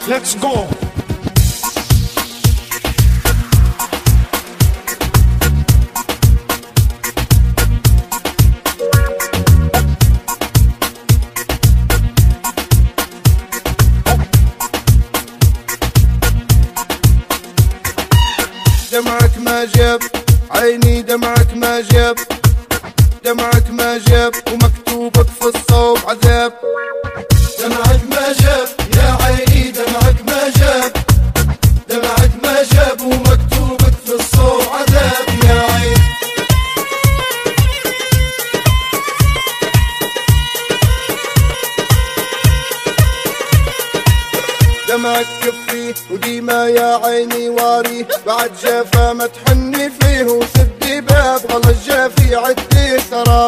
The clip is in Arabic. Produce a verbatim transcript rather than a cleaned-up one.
Let's go. دمعك ما جاب عيني، دمعك ما جاب، دمعك ما جاب ومكتوبك في الصوب عذاب. دمعك ما جاب يا عيني، دمعك ما جاب، دمعك ما جاب ومكتوبك في الصوب عذاب يا عين. دمعك كفي وديما يا عيني واري، بعد جافا ما تحني فيه وسدي باب غلط جافي عدي سراب.